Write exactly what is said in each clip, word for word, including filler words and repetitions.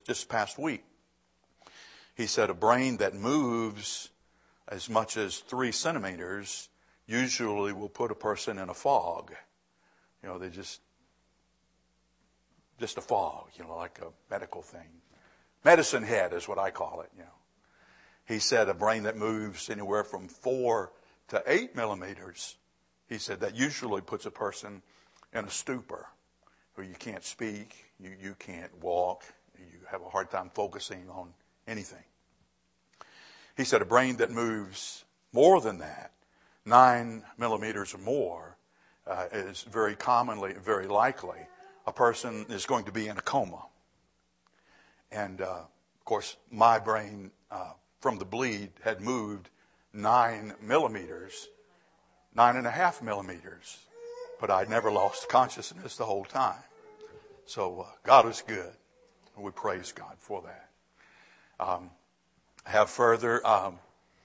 just past week. He said a brain that moves as much as three centimeters usually will put a person in a fog. You know, they just, just a fog, you know, like a medical thing. Medicine head is what I call it, you know. He said a brain that moves anywhere from four to eight millimeters, he said that usually puts a person in a stupor where you can't speak, you, you can't walk, you have a hard time focusing on anything. He said a brain that moves more than that, nine millimeters or more, uh, is very commonly, very likely, a person is going to be in a coma. And, uh, of course, my brain uh, from the bleed had moved nine millimeters, nine and a half millimeters, but I'd never lost consciousness the whole time. So uh, God is good, and we praise God for that. Um, have further um,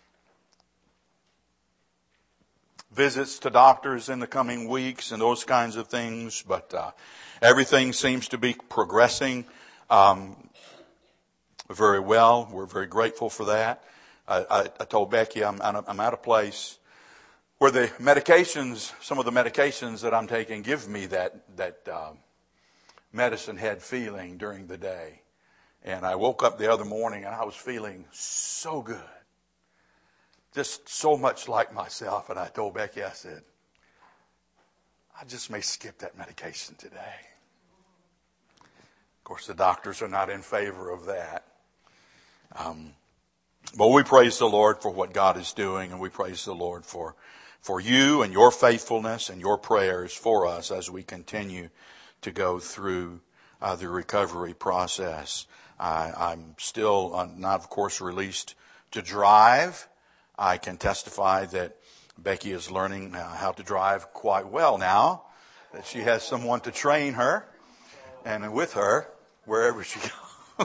visits to doctors in the coming weeks and those kinds of things, but uh, everything seems to be progressing um, very well. We're very grateful for that. I, I, I told Becky I'm, I'm at a place where the medications, some of the medications that I'm taking give me that, that uh, medicine head feeling during the day. And I woke up the other morning and I was feeling so good. Just so much like myself. And I told Becky, I said, I just may skip that medication today. Of course, the doctors are not in favor of that. Um, but we praise the Lord for what God is doing, and we praise the Lord for, for you and your faithfulness and your prayers for us as we continue to go through uh, the recovery process. I, I'm still uh, not, of course, released to drive. I can testify that Becky is learning uh, how to drive quite well now, that she has someone to train her and with her wherever she goes.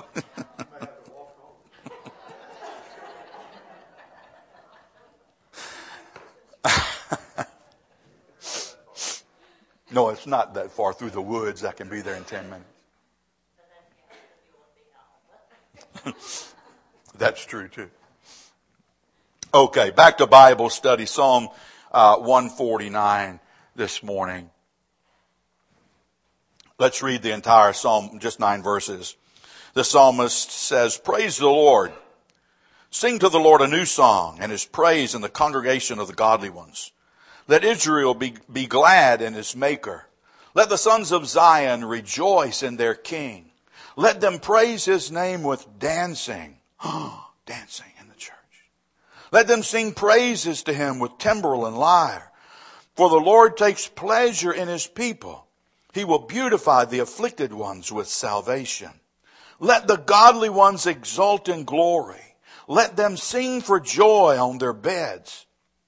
No, it's not that far through the woods. I can be there in ten minutes. That's true too. Okay, back to Bible study. Psalm uh, one forty-nine this morning. Let's read the entire psalm, just nine verses. The psalmist says, "Praise the Lord. Sing to the Lord a new song, and his praise in the congregation of the godly ones. Let Israel be, be glad in his maker. Let the sons of Zion rejoice in their king. Let them praise his name with dancing." Dancing in the church. "Let them sing praises to him with timbrel and lyre. For the Lord takes pleasure in his people. He will beautify the afflicted ones with salvation. Let the godly ones exult in glory. Let them sing for joy on their beds.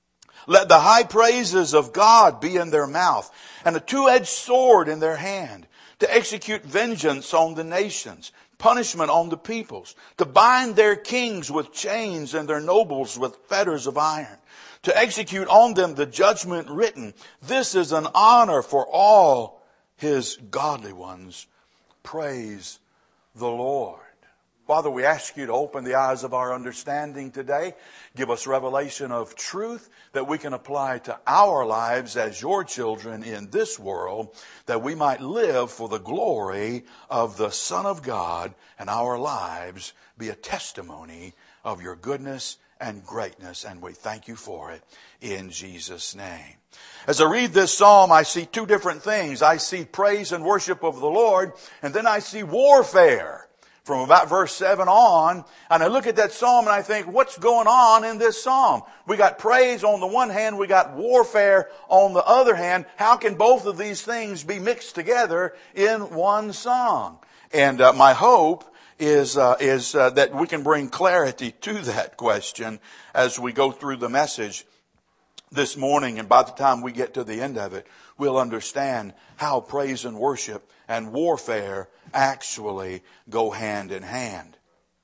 Let the high praises of God be in their mouth, and a two-edged sword in their hand, to execute vengeance on the nations, punishment on the peoples, to bind their kings with chains and their nobles with fetters of iron, to execute on them the judgment written. This is an honor for all his godly ones. Praise the Lord." Father, we ask you to open the eyes of our understanding today. Give us revelation of truth that we can apply to our lives as your children in this world, that we might live for the glory of the Son of God, and our lives be a testimony of your goodness and greatness. And we thank you for it in Jesus' name. As I read this psalm, I see two different things. I see praise and worship of the Lord, and then I see warfare. From about verse seven on, and I look at that psalm and I think, what's going on in this psalm? We got praise on the one hand, we got warfare on the other hand. How can both of these things be mixed together in one song? And uh, my hope is uh, is uh, that we can bring clarity to that question as we go through the message this morning. And by the time we get to the end of it, we'll understand how praise and worship and warfare actually go hand in hand.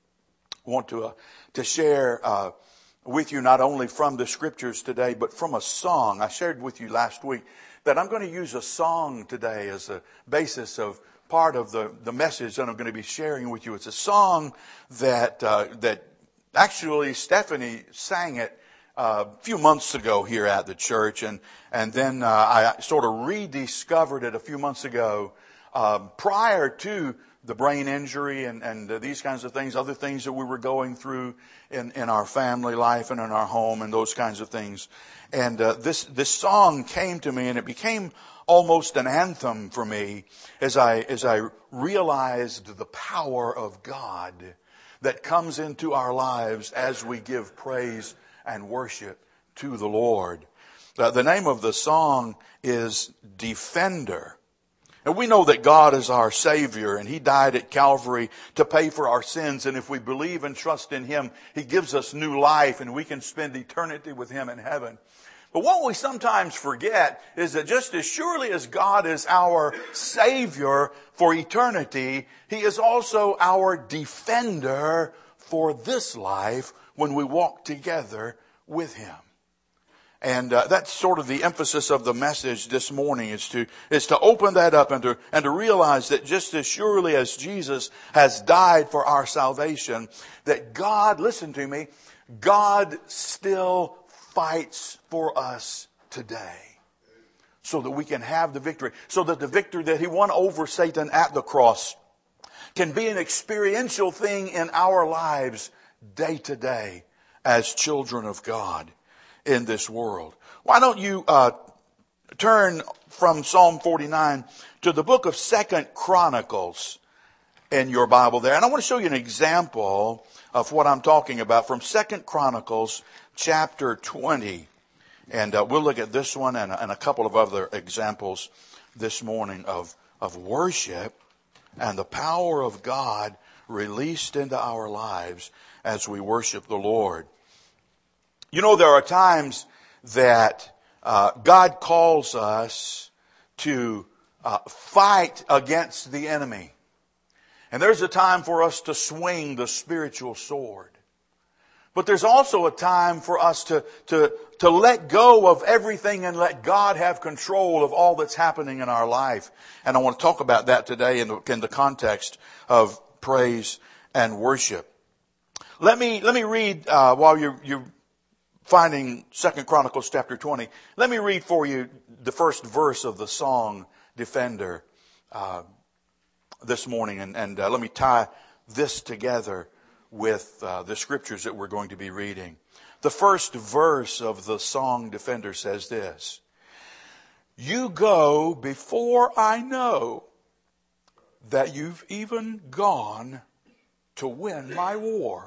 I want to, uh, to share uh, with you not only from the scriptures today, but from a song. I shared with you last week that I'm going to use a song today as a basis of part of the, the message that I'm going to be sharing with you. It's a song that, uh, that actually Stephanie sang it uh, a few months ago here at the church. And, and then uh, I sort of rediscovered it a few months ago uh, prior to the brain injury and, and uh, these kinds of things, other things that we were going through in, in our family life and in our home and those kinds of things. And uh, this this song came to me, and it became almost an anthem for me as I as I realized the power of God that comes into our lives as we give praise and worship to the Lord. Uh, the name of the song is Defender. And we know that God is our Savior, and He died at Calvary to pay for our sins. And if we believe and trust in Him, He gives us new life, and we can spend eternity with Him in heaven. But what we sometimes forget is that just as surely as God is our Savior for eternity, He is also our defender for this life when we walk together with Him. And uh, that's sort of the emphasis of the message this morning, is to is to open that up and to and to realize that just as surely as Jesus has died for our salvation, that God, listen to me, God still fights for us today, so that we can have the victory, so that the victory that He won over Satan at the cross can be an experiential thing in our lives day to day as children of God in this world. Why don't you uh, turn from Psalm forty-nine to the book of Second Chronicles in your Bible there. And I want to show you an example of what I'm talking about from Second Chronicles chapter twenty. And uh, we'll look at this one and, and a couple of other examples this morning of, of worship and the power of God released into our lives as we worship the Lord. You know, there are times that uh, God calls us to uh, fight against the enemy. And there's a time for us to swing the spiritual sword. But there's also a time for us to, to, to let go of everything and let God have control of all that's happening in our life. And I want to talk about that today in the, in the context of praise and worship. Let me, let me read, uh, while you're, you're finding Second Chronicles chapter twenty, let me read for you the first verse of the song Defender uh, this morning. And, and uh, let me tie this together with uh, the scriptures that we're going to be reading. The first verse of the song Defender says this: "You go before I know that you've even gone to win my war.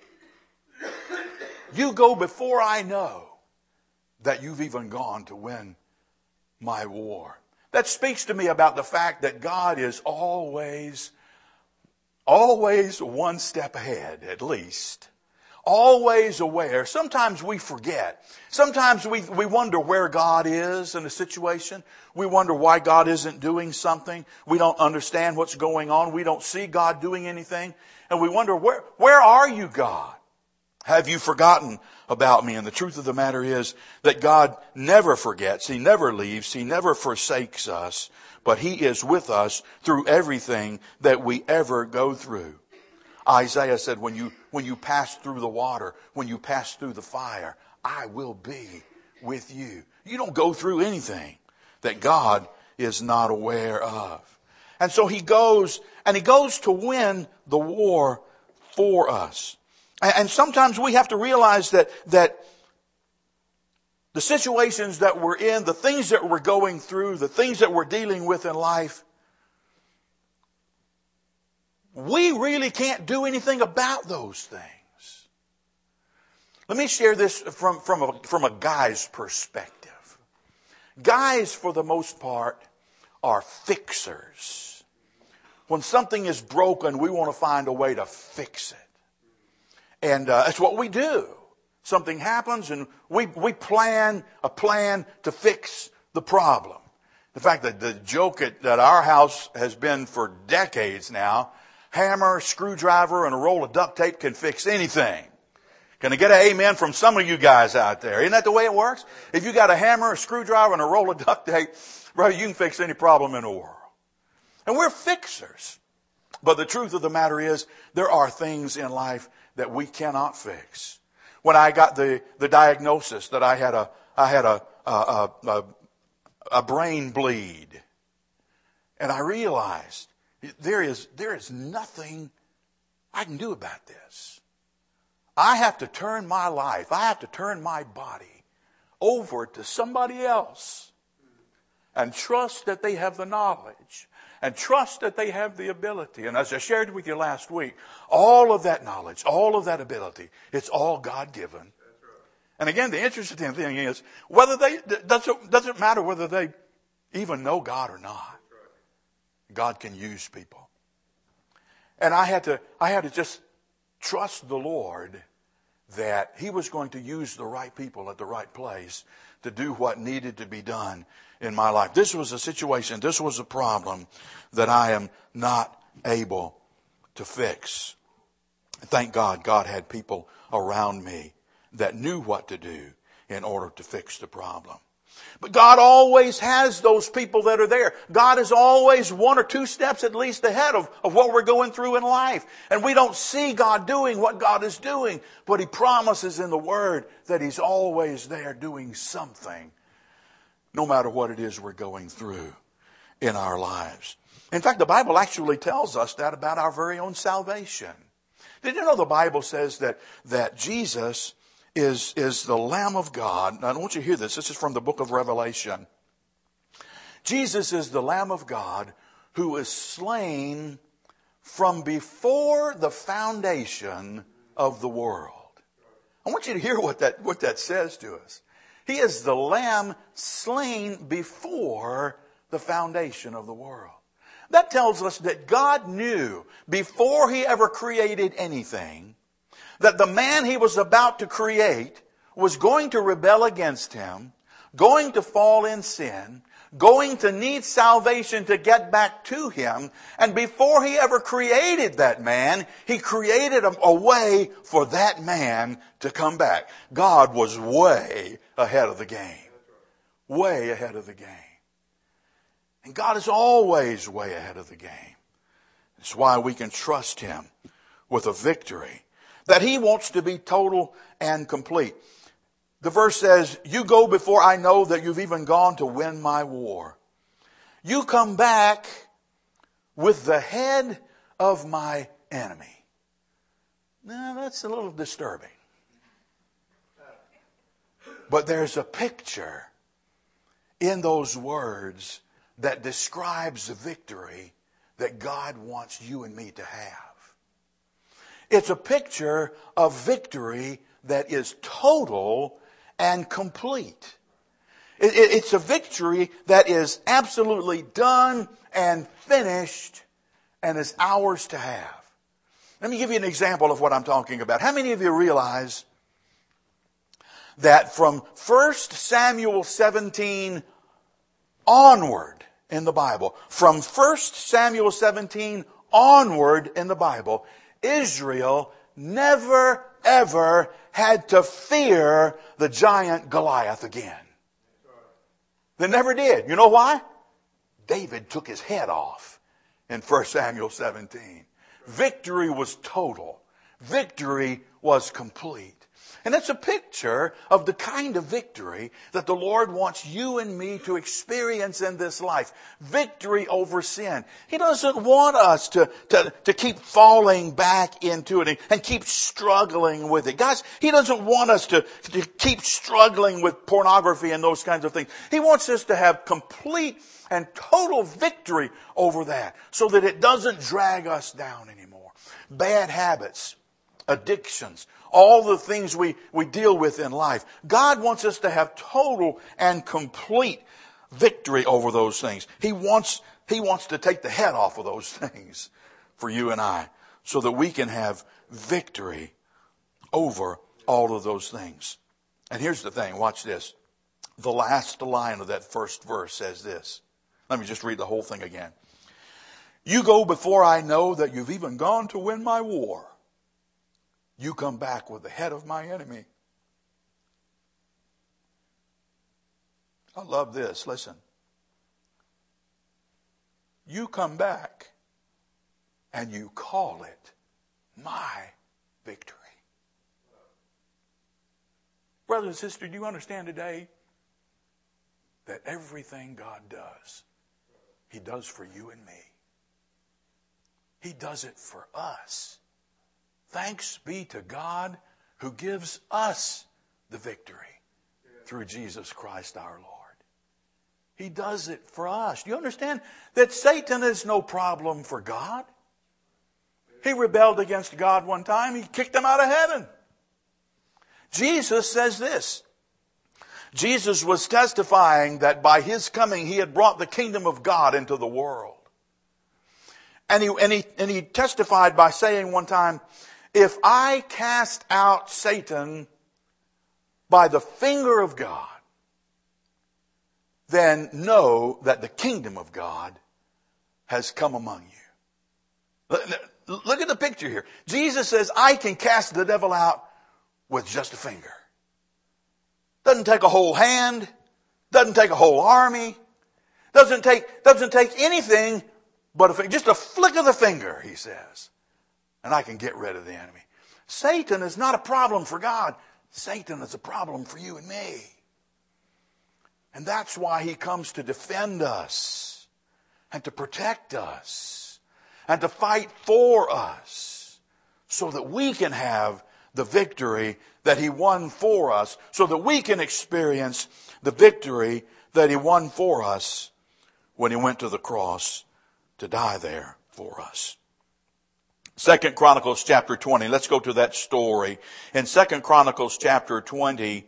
You go before I know that you've even gone to win my war." That speaks to me about the fact that God is always, always one step ahead, at least. Always aware. Sometimes we forget. Sometimes we, we wonder where God is in a situation. We wonder why God isn't doing something. We don't understand what's going on. We don't see God doing anything. And we wonder, where, where are you, God? Have you forgotten about me? And the truth of the matter is that God never forgets. He never leaves. He never forsakes us. But He is with us through everything that we ever go through. Isaiah said, when you, when you pass through the water, when you pass through the fire, I will be with you. You don't go through anything that God is not aware of. And so He goes, and He goes to win the war for us. And sometimes we have to realize that, that the situations that we're in, the things that we're going through, the things that we're dealing with in life, we really can't do anything about those things. Let me share this from, from, a, from a guy's perspective. Guys, for the most part, are fixers. When something is broken, we want to find a way to fix it. And uh, that's what we do. Something happens and we, we plan a plan to fix the problem. In fact, the, the joke at, at our house has been for decades now: hammer, screwdriver, and a roll of duct tape can fix anything. Can I get an amen from some of you guys out there? Isn't that the way it works? If you got a hammer, a screwdriver, and a roll of duct tape, brother, you can fix any problem in the world. And we're fixers. But the truth of the matter is, there are things in life that we cannot fix. When I got the, the diagnosis that I had a, I had a, a, a, a brain bleed, and I realized there is, there is nothing I can do about this. I have to turn my life, I have to turn my body over to somebody else and trust that they have the knowledge and trust that they have the ability. And as I shared with you last week, all of that knowledge, all of that ability, it's all God-given. And again, the interesting thing is, whether they, doesn't, doesn't matter whether they even know God or not. God can use people. And I had to, I had to just trust the Lord that He was going to use the right people at the right place to do what needed to be done in my life. This was a situation, this was a problem that I am not able to fix. Thank God, God had people around me that knew what to do in order to fix the problem. But God always has those people that are there. God is always one or two steps at least ahead of, of what we're going through in life. And we don't see God doing what God is doing. But He promises in the Word that He's always there doing something, no matter what it is we're going through in our lives. In fact, the Bible actually tells us that about our very own salvation. Did you know the Bible says that, that Jesus is, is the Lamb of God? Now, I want you to hear this. This is from the book of Revelation. Jesus is the Lamb of God who is slain from before the foundation of the world. I want you to hear what that, what that says to us. He is the Lamb slain before the foundation of the world. That tells us that God knew before He ever created anything that the man He was about to create was going to rebel against Him, going to fall in sin, going to need salvation to get back to Him. And before He ever created that man, He created a, a way for that man to come back. God was way ahead of the game. Way ahead of the game. And God is always way ahead of the game. That's why we can trust Him with a victory that He wants to be total and complete. The verse says, you go before I know that you've even gone to win my war. You come back with the head of my enemy. Now, that's a little disturbing. But there's a picture in those words that describes the victory that God wants you and me to have. It's a picture of victory that is total and complete. It, it, it's a victory that is absolutely done and finished and is ours to have. Let me give you an example of what I'm talking about. How many of you realize that from First Samuel seventeen onward in the Bible, from First Samuel seventeen onward in the Bible, Israel never ever had to fear the giant Goliath again. They never did. You know why? David took his head off in First Samuel seventeen. Victory was total. Victory was complete. And it's a picture of the kind of victory that the Lord wants you and me to experience in this life. Victory over sin. He doesn't want us to, to, to keep falling back into it and, and keep struggling with it. Guys, He doesn't want us to, to keep struggling with pornography and those kinds of things. He wants us to have complete and total victory over that so that it doesn't drag us down anymore. Bad habits, addictions, all the things we, we deal with in life. God wants us to have total and complete victory over those things. He wants, He wants to take the head off of those things for you and I so that we can have victory over all of those things. And here's the thing, watch this. The last line of that first verse says this. Let me just read the whole thing again. You go before I know that you've even gone to win my war. You come back with the head of my enemy. I love this. Listen. you come back and you call it my victory. Brothers and sisters, do you understand today that everything God does, He does for you and me? He does it for us. Thanks be to God who gives us the victory through Jesus Christ our Lord. He does it for us. Do you understand that Satan is no problem for God? He rebelled against God one time. He kicked him out of heaven. Jesus says this. Jesus was testifying that by His coming He had brought the kingdom of God into the world. And he, and he, and he testified by saying one time, if I cast out Satan by the finger of God, then know that the kingdom of God has come among you. Look at the picture here. Jesus says, I can cast the devil out with just a finger. Doesn't take a whole hand. Doesn't take a whole army. Doesn't take, doesn't take anything but a, just a flick of the finger, He says. And I can get rid of the enemy. Satan is not a problem for God. Satan is a problem for you and me. And that's why he comes to defend us and to protect us and to fight for us so that we can have the victory that He won for us, so that we can experience the victory that He won for us when He went to the cross to die there for us. Second Chronicles chapter twenty. Let's go to that story. In Second Chronicles chapter twenty,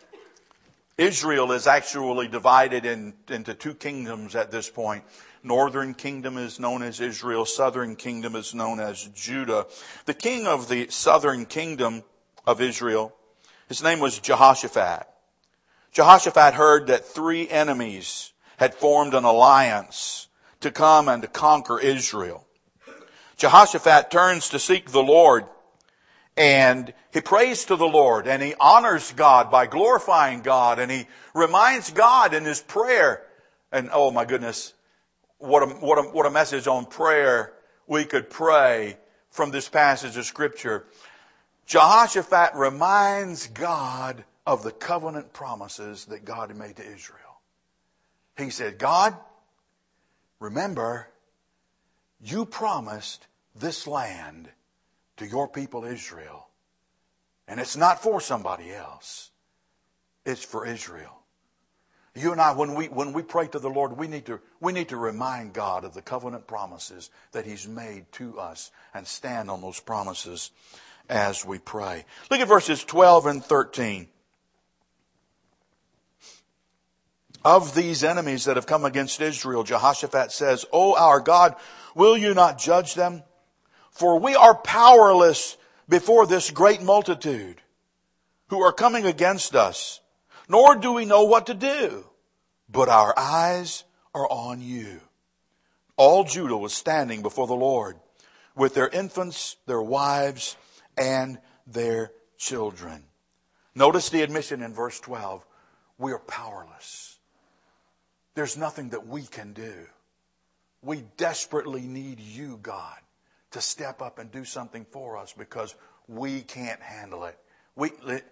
Israel is actually divided in, into two kingdoms at this point. Northern kingdom is known as Israel. Southern kingdom is known as Judah. The king of the southern kingdom of Israel, his name was Jehoshaphat. Jehoshaphat heard that three enemies had formed an alliance to come and to conquer Israel. Jehoshaphat turns to seek the Lord, and he prays to the Lord, and he honors God by glorifying God, and he reminds God in his prayer. And oh my goodness, what a, what a, what a message on prayer we could pray from this passage of Scripture. Jehoshaphat reminds God of the covenant promises that God had made to Israel. He said, God, remember, you promised this land to your people Israel. And it's not for somebody else. It's for Israel. You and I, when we when we pray to the Lord, we need to we need to remind God of the covenant promises that He's made to us and stand on those promises as we pray. Look at verses twelve and thirteen. Of these enemies that have come against Israel, Jehoshaphat says, O our God, will you not judge them? For we are powerless before this great multitude who are coming against us, nor do we know what to do, but our eyes are on you. All Judah was standing before the Lord with their infants, their wives, and their children. Notice the admission in verse twelve. We are powerless. There's nothing that we can do. We desperately need you, God, to step up and do something for us because we can't handle it. We,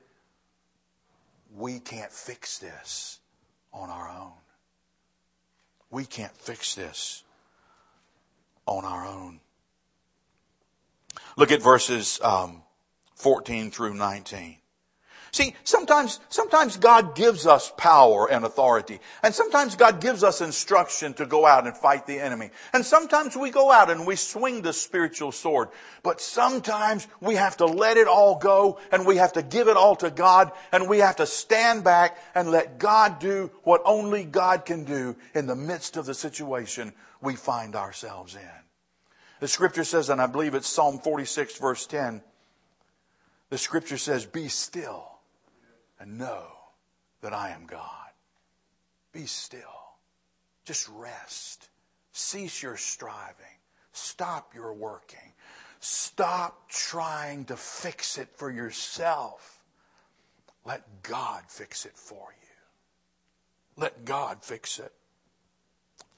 we can't fix this on our own. We can't fix this on our own. Look at verses um, fourteen through nineteen. See, sometimes, sometimes God gives us power and authority. And sometimes God gives us instruction to go out and fight the enemy. And sometimes we go out and we swing the spiritual sword. But sometimes we have to let it all go and we have to give it all to God and we have to stand back and let God do what only God can do in the midst of the situation we find ourselves in. The Scripture says, and I believe it's Psalm forty-six verse ten, the Scripture says, be still and know that I am God. Be still. Just rest. Cease your striving. Stop your working. Stop trying to fix it for yourself. Let God fix it for you. Let God fix it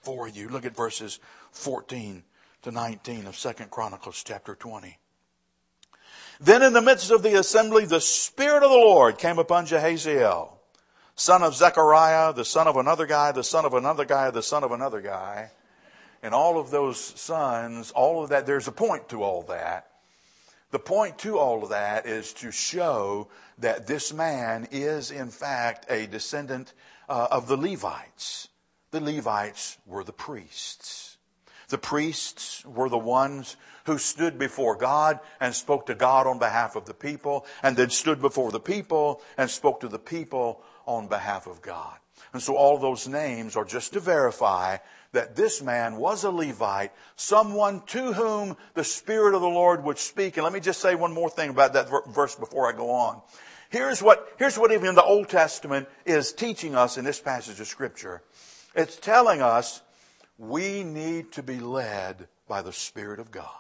for you. Look at verses fourteen to nineteen of Second Chronicles chapter twenty. Then in the midst of the assembly, the Spirit of the Lord came upon Jahaziel, son of Zechariah, the son of another guy, the son of another guy, the son of another guy. And all of those sons, all of that, there's a point to all that. The point to all of that is to show that this man is in fact a descendant uh, of the Levites. The Levites were the priests. The priests were the ones who stood before God and spoke to God on behalf of the people, and then stood before the people and spoke to the people on behalf of God. And so all those names are just to verify that this man was a Levite, someone to whom the Spirit of the Lord would speak. And let me just say one more thing about that verse before I go on. Here's what, here's what even the Old Testament is teaching us in this passage of Scripture. It's telling us we need to be led by the Spirit of God.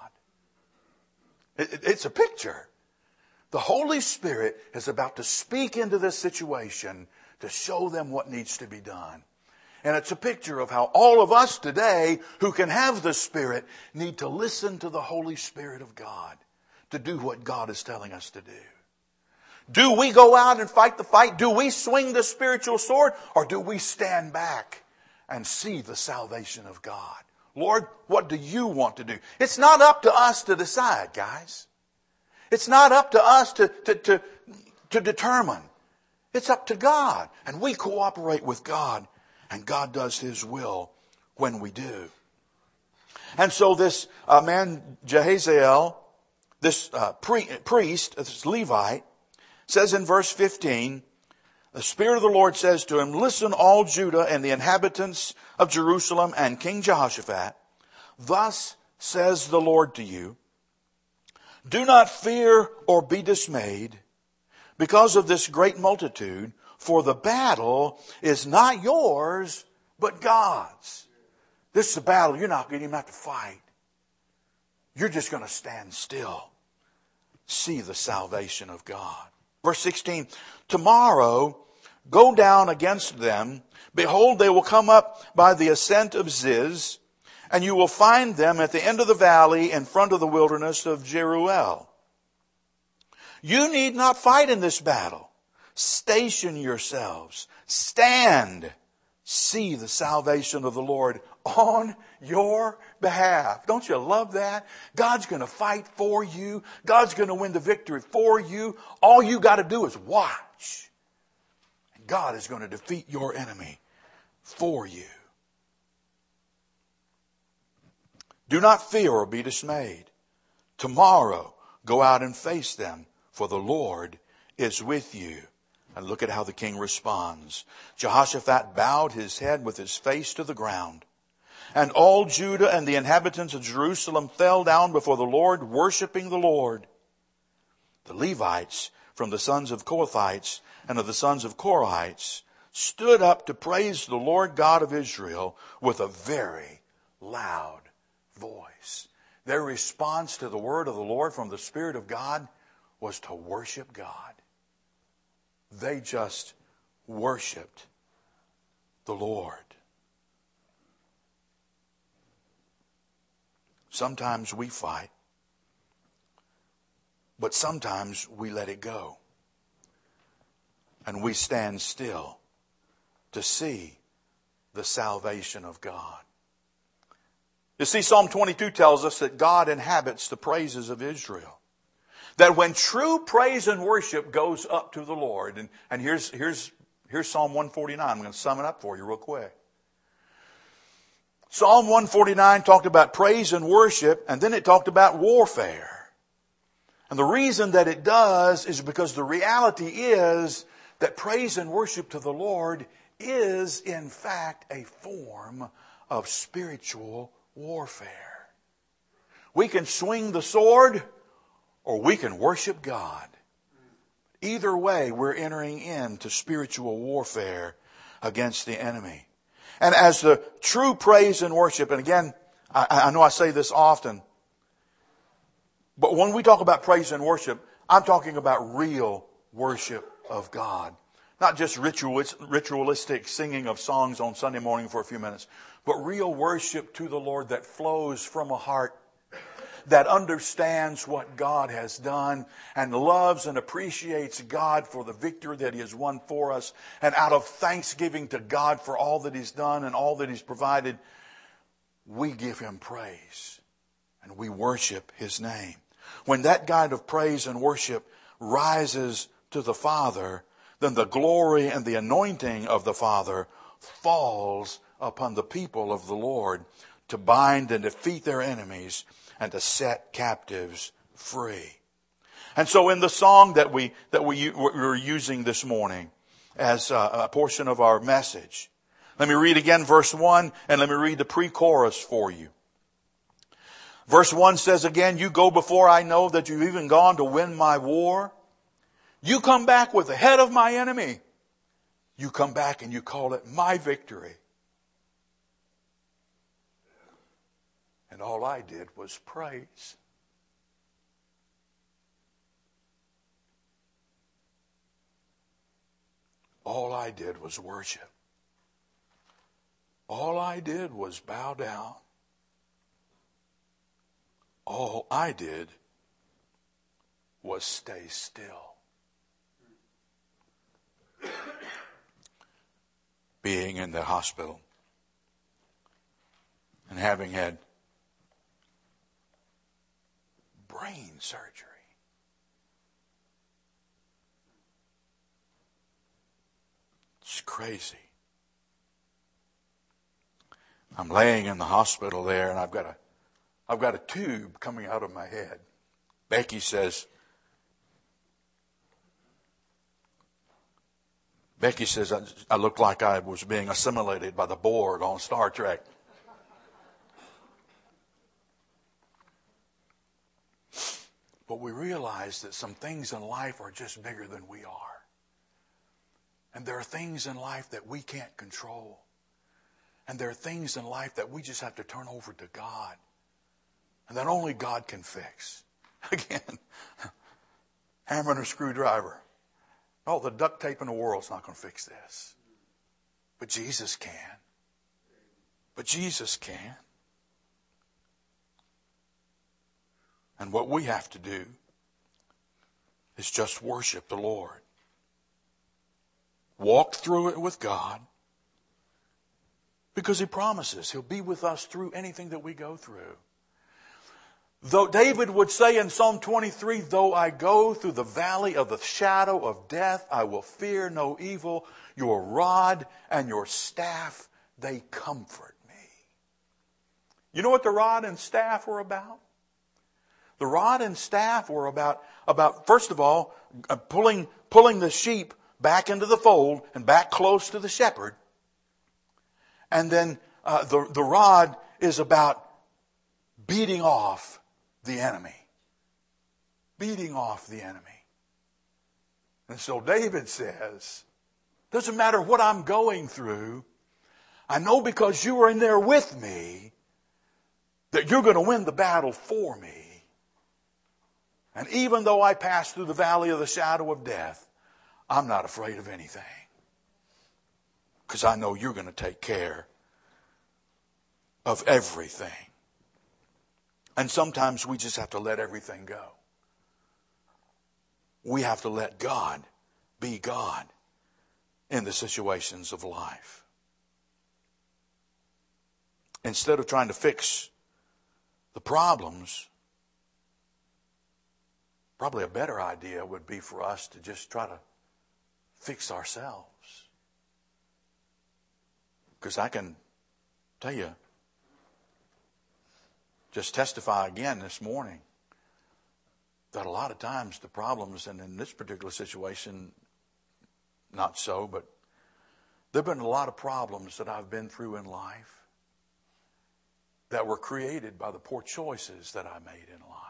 It, it, it's a picture. The Holy Spirit is about to speak into this situation to show them what needs to be done. And it's a picture of how all of us today who can have the Spirit need to listen to the Holy Spirit of God to do what God is telling us to do. Do we go out and fight the fight? Do we swing the spiritual sword? Or do we stand back and see the salvation of God? Lord, what do you want to do? It's not up to us to decide, guys. It's not up to us to, to, to, to determine. It's up to God. And we cooperate with God. And God does His will when we do. And so this uh, man, Jahaziel, this uh, pre- priest, this Levite, says in verse fifteen, the Spirit of the Lord says to him, listen, all Judah and the inhabitants of Jerusalem and King Jehoshaphat, thus says the Lord to you, do not fear or be dismayed because of this great multitude, for the battle is not yours, but God's. This is a battle you're not going to even have to fight. You're just going to stand still. See the salvation of God. Verse sixteen, tomorrow go down against them. Behold, they will come up by the ascent of Ziz, and you will find them at the end of the valley in front of the wilderness of Jeruel. You need not fight in this battle. Station yourselves. Stand. See the salvation of the Lord on your behalf. Don't you love that? God's going to fight for you. God's going to win the victory for you. All you got to do is watch. And God is going to defeat your enemy for you. Do not fear or be dismayed. Tomorrow go out and face them, for the Lord is with you. And look at how the king responds. Jehoshaphat bowed his head with his face to the ground. And all Judah and the inhabitants of Jerusalem fell down before the Lord, worshiping the Lord. The Levites from the sons of Kohathites and of the sons of Korahites stood up to praise the Lord God of Israel with a very loud voice. Their response to the word of the Lord from the Spirit of God was to worship God. They just worshiped the Lord. Sometimes we fight, but sometimes we let it go. And we stand still to see the salvation of God. You see, Psalm twenty-two tells us that God inhabits the praises of Israel. That when true praise and worship goes up to the Lord, and, and here's, here's, here's Psalm one forty-nine. I'm going to sum it up for you real quick. Psalm one forty-nine talked about praise and worship, and then it talked about warfare. And the reason that it does is because the reality is that praise and worship to the Lord is, in fact, a form of spiritual warfare. We can swing the sword, or we can worship God. Either way, we're entering into spiritual warfare against the enemy. And as the true praise and worship, and again, I, I know I say this often, but when we talk about praise and worship, I'm talking about real worship of God. Not just ritualistic singing of songs on Sunday morning for a few minutes, but real worship to the Lord that flows from a heart that understands what God has done and loves and appreciates God for the victory that He has won for us. And out of thanksgiving to God for all that He's done and all that He's provided, we give Him praise and we worship His name. When that kind of praise and worship rises to the Father, then the glory and the anointing of the Father falls upon the people of the Lord to bind and defeat their enemies and to set captives free. And so in the song that we that we were using this morning as a portion of our message, let me read again verse one, and let me read the pre-chorus for you. Verse one says again, you go before I know that you've even gone to win my war. You come back with the head of my enemy. You come back and you call it my victory. And all I did was praise. All I did was worship. All I did was bow down. All I did was stay still. Being in the hospital and having had brain surgery. It's crazy. I'm laying in the hospital there and I've got a I've got a tube coming out of my head. Becky says, Becky says I, I looked like I was being assimilated by the Borg on Star Trek. But we realize that some things in life are just bigger than we are. And there are things in life that we can't control. And there are things in life that we just have to turn over to God. And that only God can fix. Again, hammer and a screwdriver. All the duct tape in the world's not going to fix this. But Jesus can. But Jesus can. And what we have to do is just worship the Lord. Walk through it with God. Because He promises He'll be with us through anything that we go through. Though David would say in Psalm twenty-three, though I go through the valley of the shadow of death, I will fear no evil. Your rod and your staff, they comfort me. You know what the rod and staff were about? The rod and staff were about, about first of all, uh, pulling, pulling the sheep back into the fold and back close to the shepherd. And then uh, the, the rod is about beating off the enemy. Beating off the enemy. And so David says, doesn't matter what I'm going through, I know because you are in there with me that you're going to win the battle for me. And even though I pass through the valley of the shadow of death, I'm not afraid of anything. Because I know you're going to take care of everything. And sometimes we just have to let everything go. We have to let God be God in the situations of life. Instead of trying to fix the problems, probably a better idea would be for us to just try to fix ourselves. Because I can tell you, just testify again this morning, that a lot of times the problems, and in this particular situation, not so, but there have been a lot of problems that I've been through in life that were created by the poor choices that I made in life.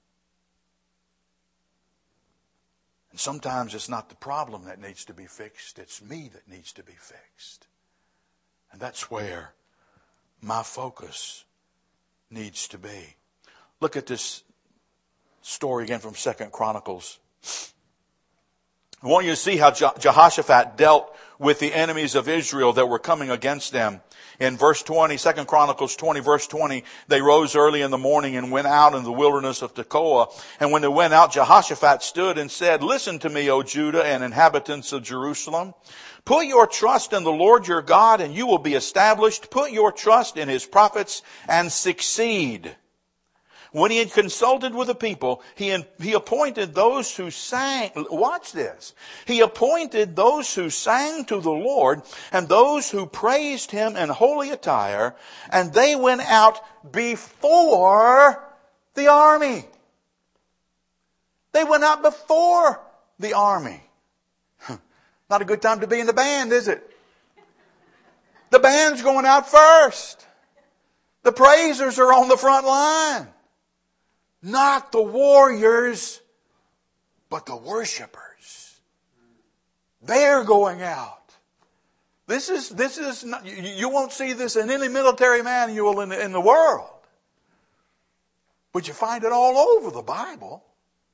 And sometimes it's not the problem that needs to be fixed, it's me that needs to be fixed. And that's where my focus needs to be. Look at this story again from Second Chronicles. I want you to see how Jehoshaphat dealt with the enemies of Israel that were coming against them. In verse twenty, Second Chronicles twenty, verse twenty, they rose early in the morning and went out in the wilderness of Tekoa. And when they went out, Jehoshaphat stood and said, "Listen to me, O Judah and inhabitants of Jerusalem. Put your trust in the Lord your God and you will be established. Put your trust in his prophets and succeed." When he had consulted with the people, he, he appointed those who sang, watch this, he appointed those who sang to the Lord and those who praised him in holy attire, and they went out before the army. They went out before the army. Not a good time to be in the band, is it? The band's going out first. The praisers are on the front line. Not the warriors, but the worshipers. They're going out. This is, this is not, you, you won't see this in any military manual in the, in the world. But you find it all over the Bible.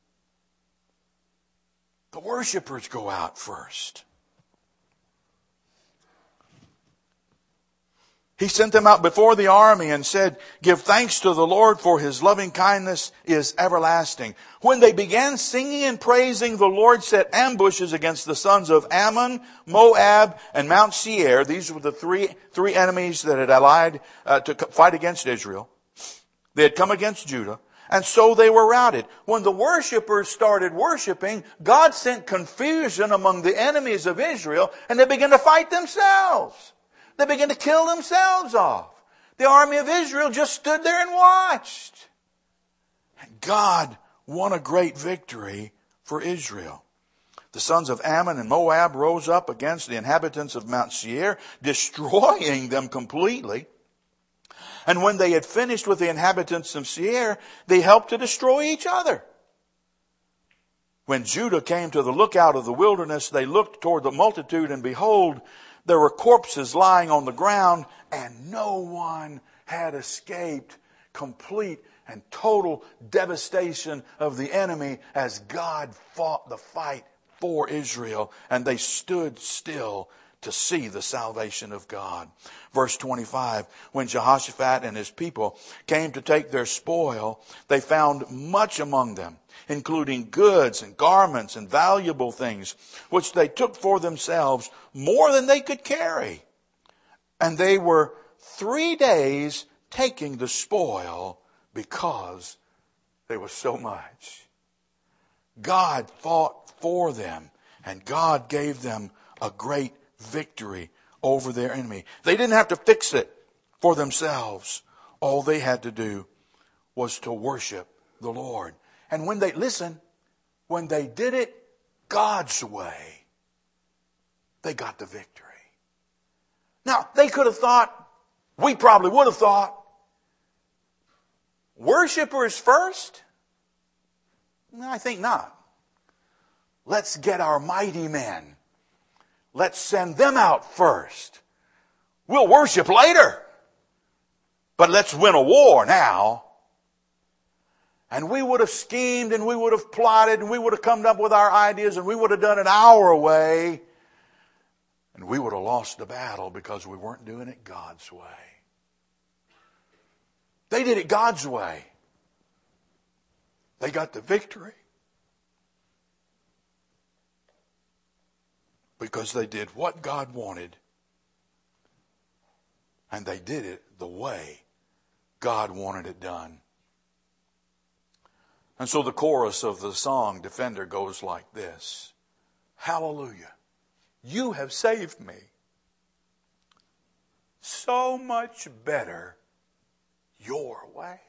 The worshipers go out first. He sent them out before the army and said, "Give thanks to the Lord, for his loving kindness is everlasting." When they began singing and praising, the Lord set ambushes against the sons of Ammon, Moab, and Mount Seir. These were the three, three enemies that had allied uh, to fight against Israel. They had come against Judah. And so they were routed. When the worshipers started worshiping, God sent confusion among the enemies of Israel, and they began to fight themselves. They began to kill themselves off. The army of Israel just stood there and watched. And God won a great victory for Israel. The sons of Ammon and Moab rose up against the inhabitants of Mount Seir, destroying them completely. And when they had finished with the inhabitants of Seir, they helped to destroy each other. When Judah came to the lookout of the wilderness, they looked toward the multitude, and behold, there were corpses lying on the ground, and no one had escaped. Complete and total devastation of the enemy as God fought the fight for Israel, and they stood still to see the salvation of God. Verse twenty-five, when Jehoshaphat and his people came to take their spoil, they found much among them, including goods and garments and valuable things, which they took for themselves more than they could carry. And they were three days taking the spoil because there was so much. God fought for them, and God gave them a great victory over their enemy. They didn't have to fix it for themselves. All they had to do was to worship the Lord. And when they, listen, when they did it God's way, they got the victory. Now, they could have thought, we probably would have thought, worshipers first? No, I think not. Let's get our mighty men. Let's send them out first. We'll worship later. But let's win a war now. And we would have schemed and we would have plotted and we would have come up with our ideas and we would have done it our way. And we would have lost the battle because we weren't doing it God's way. They did it God's way. They got the victory. Because they did what God wanted. And they did it the way God wanted it done. And so the chorus of the song Defender goes like this. Hallelujah. You have saved me. So much better your way.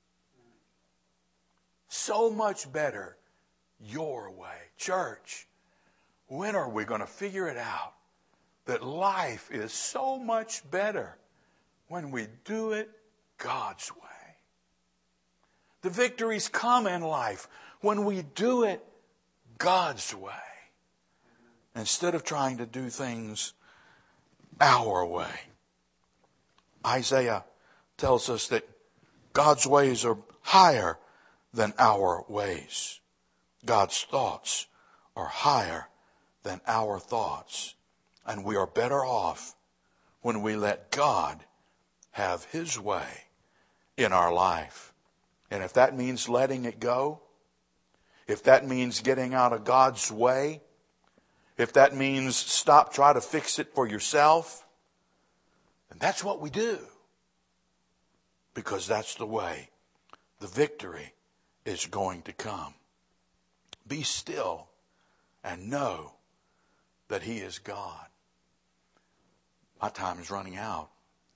So much better your way. Church, when are we going to figure it out that life is so much better when we do it God's way? The victories come in life when we do it God's way instead of trying to do things our way. Isaiah tells us that God's ways are higher than our ways. God's thoughts are higher than our thoughts. And we are better off when we let God have His way in our life. And if that means letting it go, if that means getting out of God's way, if that means stop trying to fix it for yourself, then that's what we do. Because that's the way the victory is going to come. Be still and know that He is God. My time is running out.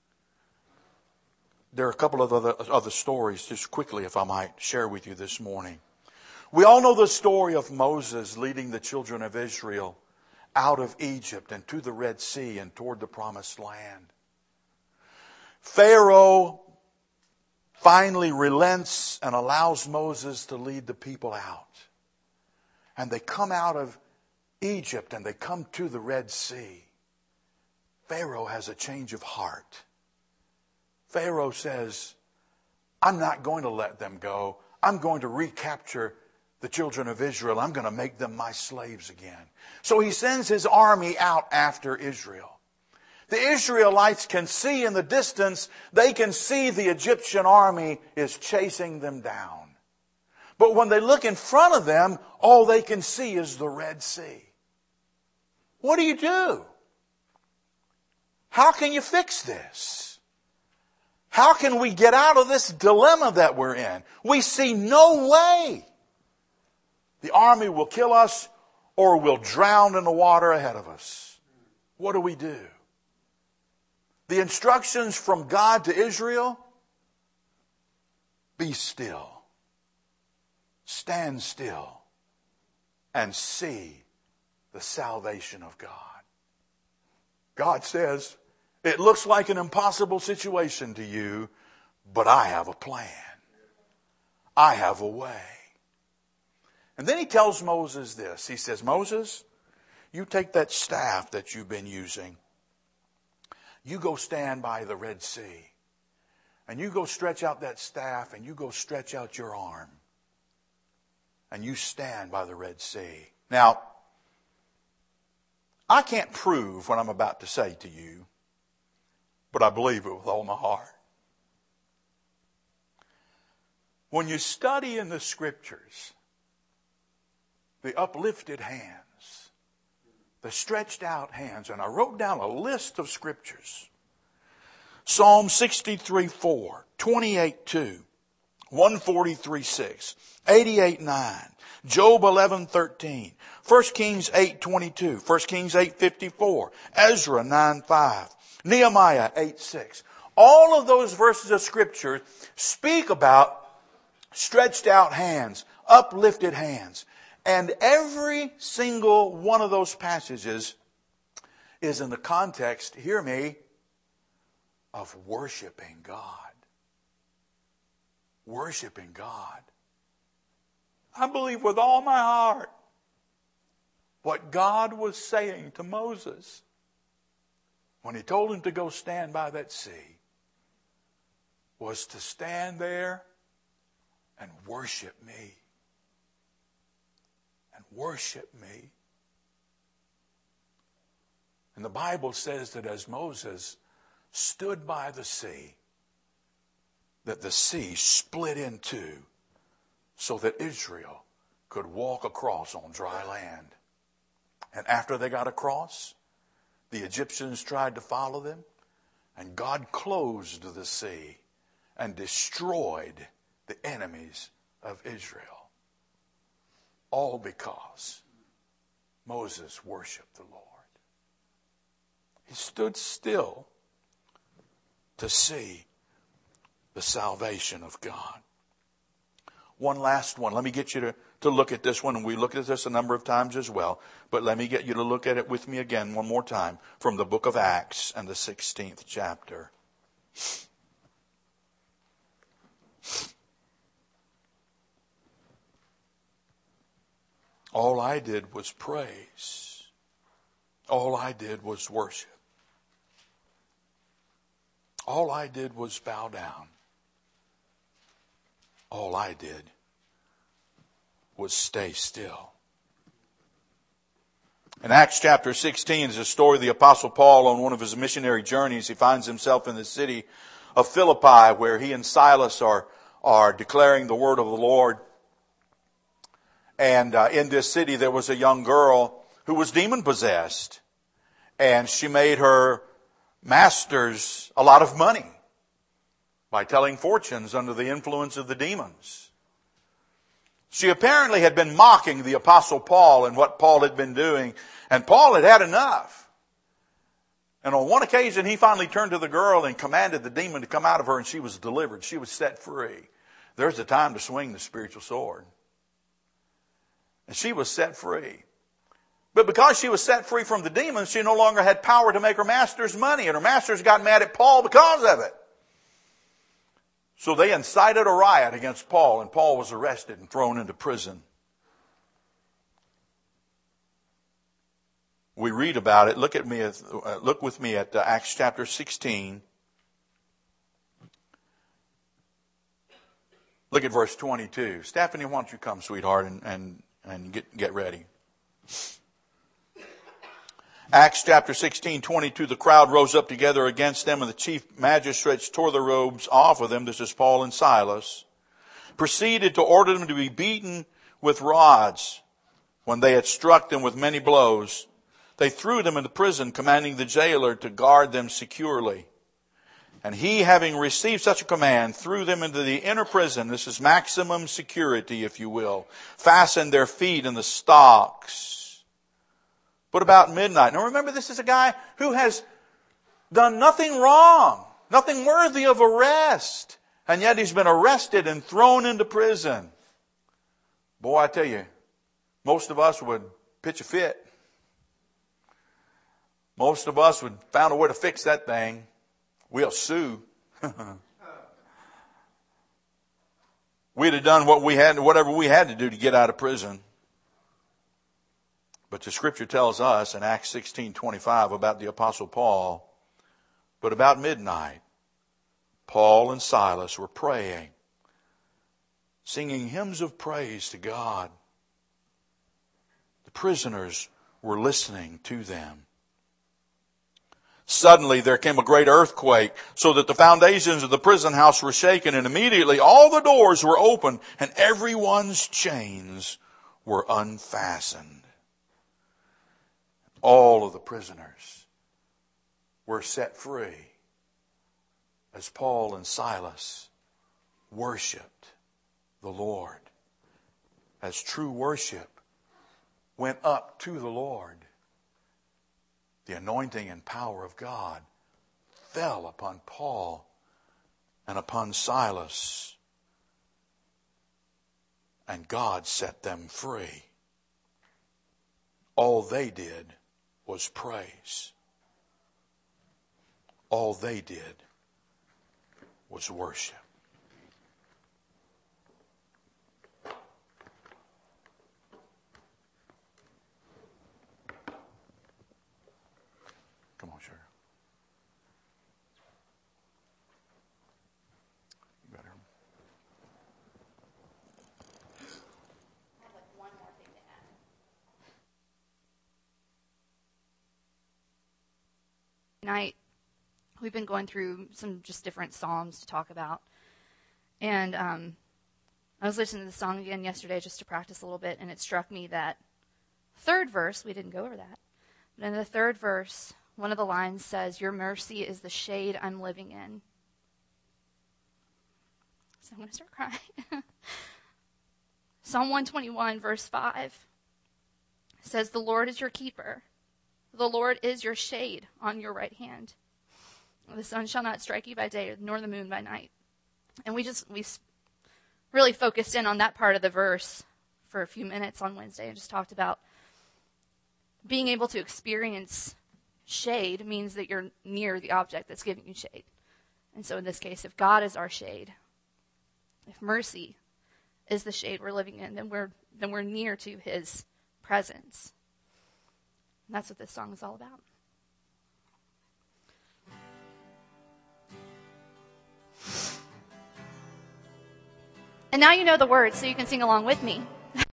There are a couple of other, other stories, just quickly, if I might share with you this morning. We all know the story of Moses leading the children of Israel out of Egypt and to the Red Sea and toward the Promised Land. Pharaoh finally relents and allows Moses to lead the people out. And they come out of Egypt and they come to the Red Sea. Pharaoh has a change of heart. Pharaoh says, I'm not going to let them go. I'm going to recapture the children of Israel. I'm going to make them my slaves again. So he sends his army out after Israel. The Israelites can see in the distance, they can see the Egyptian army is chasing them down. But when they look in front of them, all they can see is the Red Sea. What do you do? How can you fix this? How can we get out of this dilemma that we're in? We see no way. The army will kill us or we'll drown in the water ahead of us. What do we do? The instructions from God to Israel: be still, stand still, and see the salvation of God. God says, it looks like an impossible situation to you, but I have a plan. I have a way. And then he tells Moses this. He says, Moses, you take that staff that you've been using. You go stand by the Red Sea. And you go stretch out that staff and you go stretch out your arm. And you stand by the Red Sea. Now, I can't prove what I'm about to say to you, but I believe it with all my heart. When you study in the Scriptures, the uplifted hands, the stretched out hands, and I wrote down a list of Scriptures. Psalm sixty-three four, twenty-eight two, one forty-three six, eighty-eight nine, Job eleven thirteen, First Kings eight twenty-two, First Kings eight fifty-four, Ezra nine five, Nehemiah eight six. All of those verses of Scripture speak about stretched out hands, uplifted hands. And every single one of those passages is in the context, hear me, of worshiping God. Worshiping God. I believe with all my heart what God was saying to Moses when he told him to go stand by that sea was to stand there and worship me. And worship me. And the Bible says that as Moses stood by the sea, that the sea split in two so that Israel could walk across on dry land. And after they got across, the Egyptians tried to follow them, and God closed the sea and destroyed the enemies of Israel. All because Moses worshiped the Lord. He stood still to see the salvation of God. One last one. Let me get you to, to look at this one. And we looked at this a number of times as well. But let me get you to look at it with me again one more time from the book of Acts and the sixteenth chapter. All I did was praise. All I did was worship. All I did was bow down. All I did was stay still. In Acts chapter sixteen is a story of the Apostle Paul on one of his missionary journeys. He finds himself in the city of Philippi where he and Silas are, are declaring the word of the Lord. And uh, in this city there was a young girl who was demon possessed. And she made her masters a lot of money by telling fortunes under the influence of the demons. She apparently had been mocking the Apostle Paul and what Paul had been doing, and Paul had had enough. And on one occasion he finally turned to the girl and commanded the demon to come out of her, and she was delivered. She was set free. There's a time to swing the spiritual sword. And she was set free. But because she was set free from the demons, she no longer had power to make her masters money, and her masters got mad at Paul because of it. So they incited a riot against Paul, and Paul was arrested and thrown into prison. We read about it. Look at me. Uh, look with me at uh, Acts chapter sixteen. Look at verse twenty-two. Stephanie, why don't you come, sweetheart, and and, and get get ready. Acts chapter sixteen, twenty-two, the crowd rose up together against them, and the chief magistrates tore the robes off of them, this is Paul and Silas, proceeded to order them to be beaten with rods. When they had struck them with many blows, they threw them into prison, commanding the jailer to guard them securely. And he, having received such a command, threw them into the inner prison, this is maximum security, if you will, fastened their feet in the stocks. But about midnight. Now remember, this is a guy who has done nothing wrong, nothing worthy of arrest. And yet he's been arrested and thrown into prison. Boy, I tell you, most of us would pitch a fit. Most of us would found a way to fix that thing. We'll sue. We'd have done what we had, whatever we had to do to get out of prison. But the scripture tells us in Acts sixteen twenty-five about the Apostle Paul, but about midnight, Paul and Silas were praying, singing hymns of praise to God. The prisoners were listening to them. Suddenly there came a great earthquake, so that the foundations of the prison house were shaken, and immediately all the doors were opened, and everyone's chains were unfastened. All of the prisoners were set free as Paul and Silas worshiped the Lord. As true worship went up to the Lord, the anointing and power of God fell upon Paul and upon Silas, and God set them free. All they did was praise. All they did was worship. Come on, Sugar. You better. I have like one more thing to add. Tonight, we've been going through some just different psalms to talk about. And um, I was listening to the song again yesterday just to practice a little bit, and it struck me that third verse, we didn't go over that, but in the third verse, one of the lines says, "Your mercy is the shade I'm living in." So I'm going to start crying. Psalm one twenty-one, verse five says, "The Lord is your keeper. The Lord is your shade on your right hand. The sun shall not strike you by day, nor the moon by night." And we just, we really focused in on that part of the verse for a few minutes on Wednesday and just talked about being able to experience shade means that you're near the object that's giving you shade. And so in this case, if God is our shade, if mercy is the shade we're living in, then we're, then we're near to his presence. And that's what this song is all about. And now you know the words, so you can sing along with me.